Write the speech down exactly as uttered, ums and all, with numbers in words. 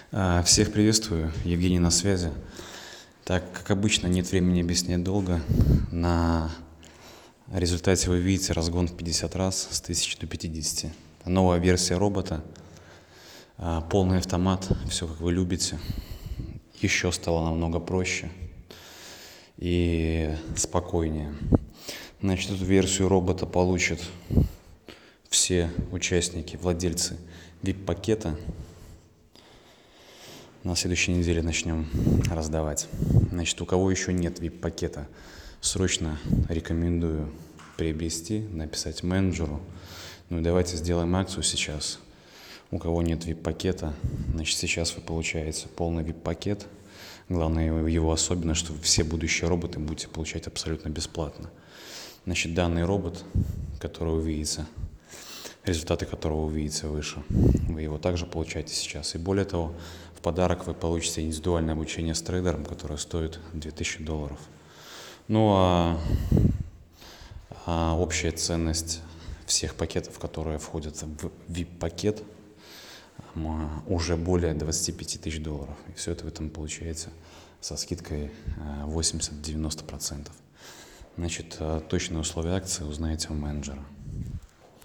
А, Всех приветствую, Евгений на связи. Так, как обычно, нет времени объяснять долго. На результате вы видите разгон в пятьдесят раз с тысячи до пятидесяти. Новая версия робота, а, полный автомат, все как вы любите. Еще стало намного проще и спокойнее. Значит, эту версию робота получат все участники, владельцы ви ай пи-пакета. На следующей неделе начнем раздавать. Значит, у кого еще нет ви ай пи-пакета, срочно рекомендую приобрести, написать менеджеру. Ну и давайте сделаем акцию сейчас. У кого нет ви ай пи-пакета, значит, сейчас вы получаете полный ви ай пи-пакет. Главное его особенность, что все будущие роботы будете получать абсолютно бесплатно. Значит, данный робот, который вы видите, результаты которого вы видите выше, вы его также получаете сейчас. И более того, в подарок вы получите индивидуальное обучение с трейдером, которое стоит две тысячи долларов. Ну а, а общая ценность всех пакетов, которые входят в ви ай пи-пакет, уже более двадцати пяти тысяч долларов. И все это вы там получаете со скидкой восемьдесят-девяносто процентов. Значит, точные условия акции узнаете у менеджера.